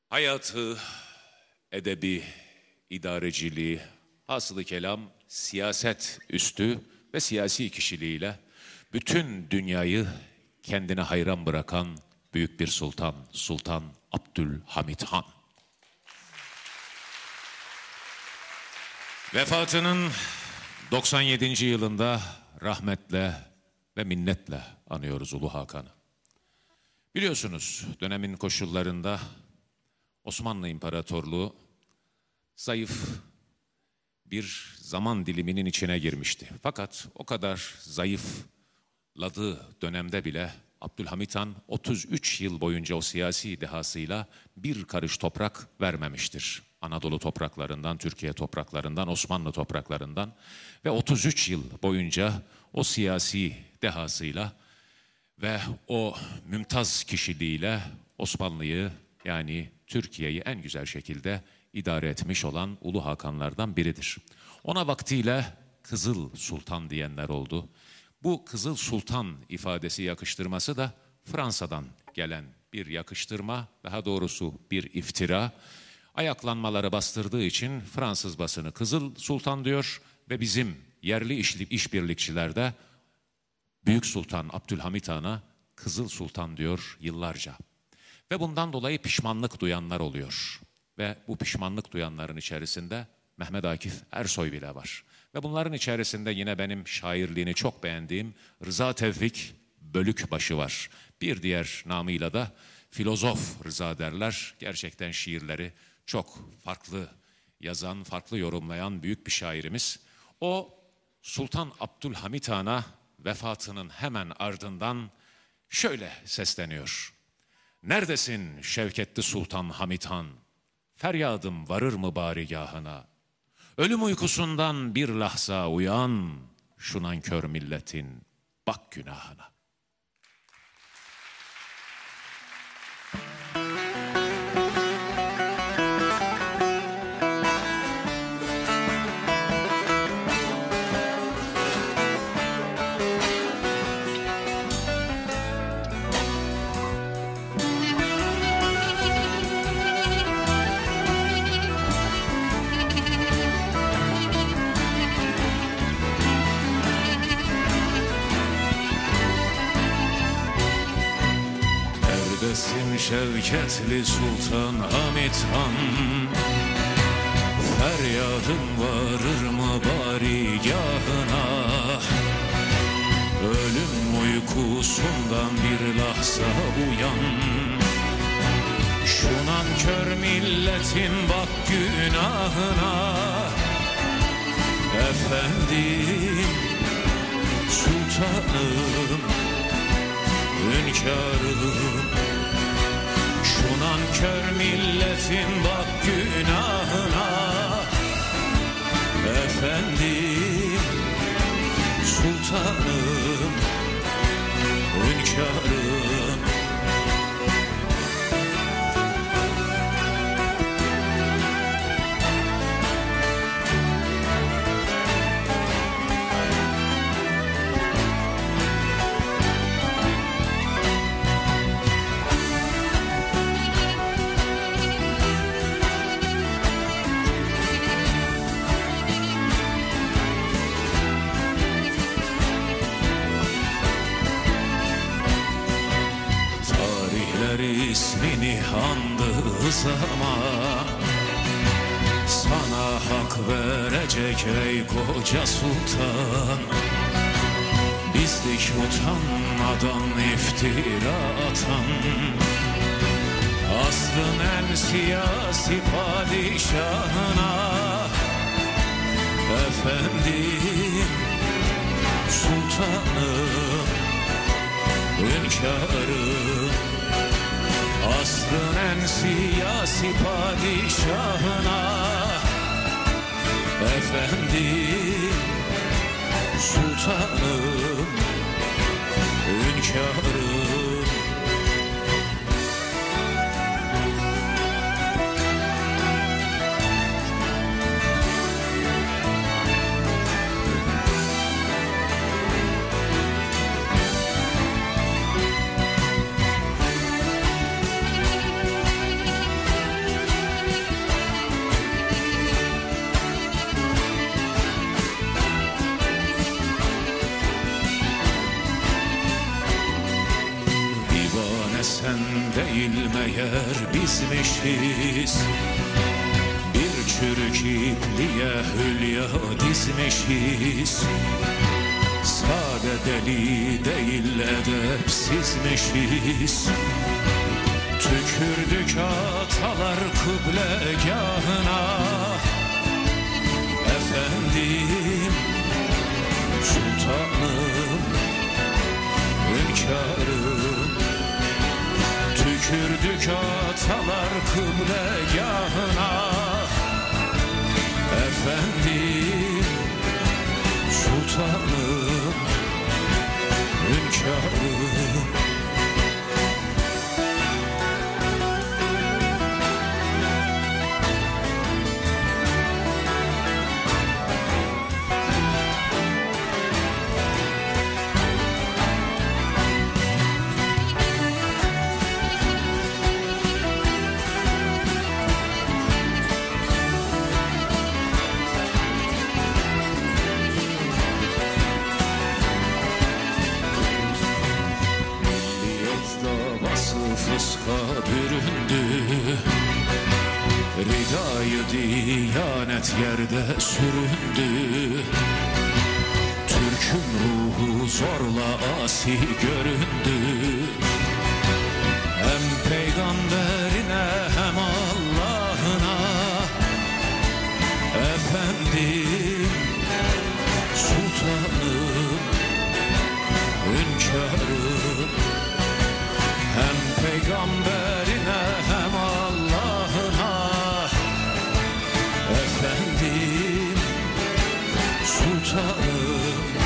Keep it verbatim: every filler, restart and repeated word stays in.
Hayatı, edebi, idareciliği, hasılı kelam, siyaset üstü ve siyasi kişiliğiyle bütün dünyayı kendine hayran bırakan büyük bir sultan, Sultan Abdülhamit Han. Vefatının doksan yedinci yılında rahmetle ve minnetle anıyoruz Ulu Hakan'ı. Biliyorsunuz dönemin koşullarında Osmanlı İmparatorluğu zayıf bir zaman diliminin içine girmişti. Fakat o kadar zayıfladığı dönemde bile Abdülhamit Han otuz üç yıl boyunca o siyasi dehasıyla bir karış toprak vermemiştir. Anadolu topraklarından, Türkiye topraklarından, Osmanlı topraklarından ve otuz üç yıl boyunca o siyasi dehasıyla ve o mümtaz kişiliğiyle Osmanlı'yı, yani Türkiye'yi en güzel şekilde idare etmiş olan Ulu Hakanlardan biridir. Ona vaktiyle Kızıl Sultan diyenler oldu. Bu Kızıl Sultan ifadesi yakıştırması da Fransa'dan gelen bir yakıştırma, daha doğrusu bir iftira. Ayaklanmaları bastırdığı için Fransız basını Kızıl Sultan diyor ve bizim yerli işbirlikçiler de Büyük Sultan Abdülhamit Han'a Kızıl Sultan diyor yıllarca. Ve bundan dolayı pişmanlık duyanlar oluyor. Ve bu pişmanlık duyanların içerisinde Mehmet Akif Ersoy bile var. Ve bunların içerisinde yine benim şairliğini çok beğendiğim Rıza Tevfik Bölükbaşı var. Bir diğer namıyla da filozof Rıza derler. Gerçekten şiirleri çok farklı yazan, farklı yorumlayan büyük bir şairimiz. O Sultan Abdülhamit Han'a vefatının hemen ardından şöyle sesleniyor. Neredesin şevketli Sultan Hamit Han? Feryadım varır mı barigahına? Ölüm uykusundan bir lahza uyan, şu nankör milletin bak günahına. Neredesin şevketli Sultan Hamit Han? Feryadım varır mı barigahına? Ölüm uykusundan bir lahza uyan, şu nankör milletin bak günahına. Efendim, sultanım, hünkârım, şu nankör milletin bak günahına. Efendim, sultanım, hünkârım. İsmini andığı zaman sana hak verecek ey koca sultan. Bizdik utanmadan iftira atan, asrın en siyasi padişahına. Efendim, sultanım, hünkârım, asrın en siyasi padişahına. Efendim, sultanım, hünkârım. değil meğer bizmişiz. Bir çürük ipliğe hülya dizmişiz. Sade deli değil edepsizmişiz. Tükürdük atalar kıblegahına. Efendim, sultanım, hünkârım. Tükürdük atalar kıblegahına. Efendim, sultanım, hünkârım. Fıska büründü, ridayı diyanet yerde süründü. Türk'ün ruhu zorla asi göründü. Hem peygamberine hem Allah'ına. Efendim, sultanım, hünkârım. Hem peygamberine hem Allah'ına. Efendim, sultanım,